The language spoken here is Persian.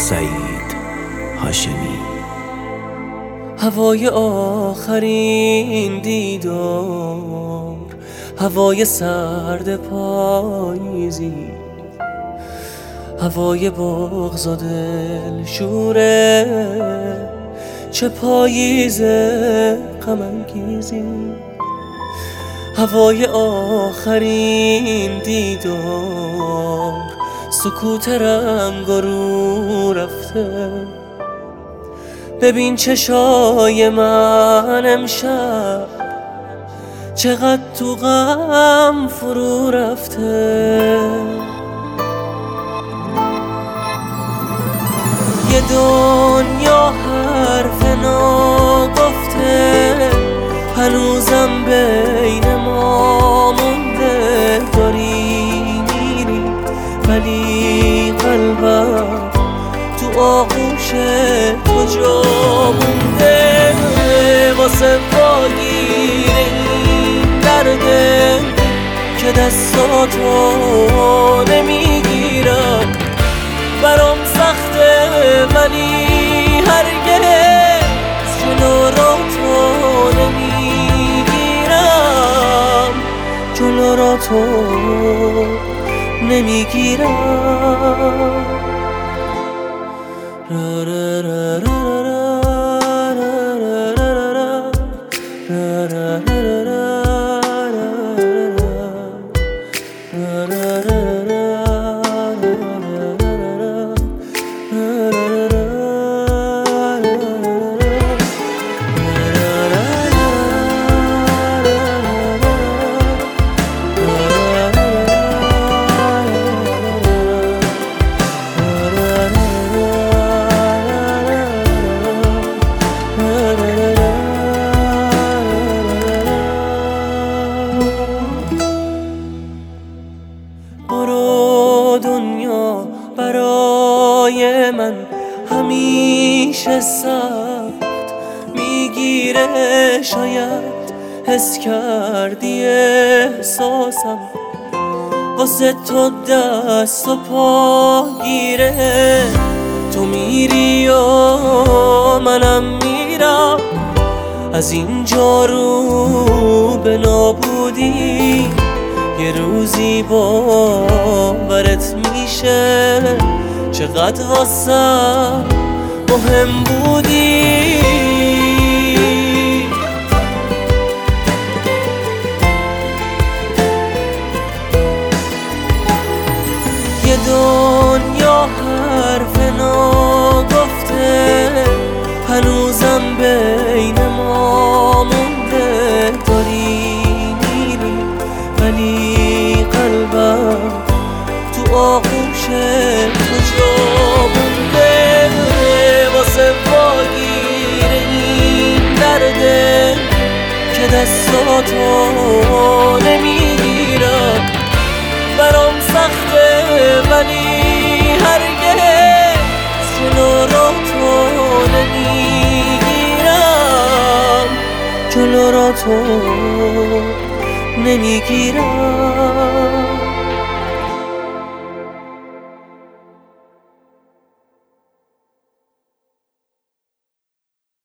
سعید هاشمی. هوای آخرین دیدار، هوای سرد پاییزی، هوای بغض و دلشوره، چه پاییز غم انگیزی. هوای آخرین دیدار، سکوت رنگ رو رفته. ببین چشای من امشب چقدر تو غم فرو رفته. یه دنیا حرف ناگفته هنوزم بین ما مونده. داری میری ولی قلبم تو آغوش تو جا مونده. واسه پاگیر این درده که دستاتو نمیگیرم. برام سخته ولی هرگز جلو را تو نمیگیرم. جلو را تو نمیگیرم. برو دنیا برای من همیشه سخت میگیره. شاید حس کردی احساسم واسه تو دست و پا گیره. تو میری و منم میرم از اینجا رو به نابودی. یه روزی باورت میشه چقدر واسم مهم بودی. یه دنیا حرف ناگفته هنوزم بین ما مونده. داری میری ولی قلبم تو آغوش تو جا مونده. واسه پاگیر این درده که دستاتو نمیگیرم. برام سخته ولی هرگز جلو را تو نمیگیرم. جلو را تو نمیگیرم.